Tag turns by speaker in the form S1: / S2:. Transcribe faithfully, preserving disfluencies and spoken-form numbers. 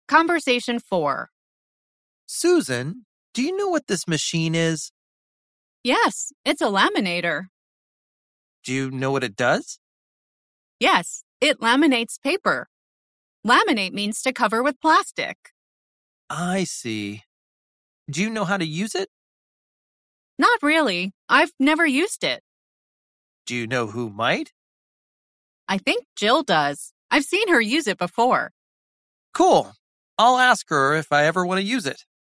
S1: Conversation four.
S2: Susan, do you know what this machine is?
S1: Yes, it's a laminator.
S2: Do you know what it does?
S1: Yes, it laminates paper. Laminate means to cover with plastic.
S2: I see. Do you know how to use it?
S1: Not really. I've never used it.
S2: Do you know who might?
S1: I think Jill does. I've seen her use it before.
S2: Cool. I'll ask her if I ever want to use it.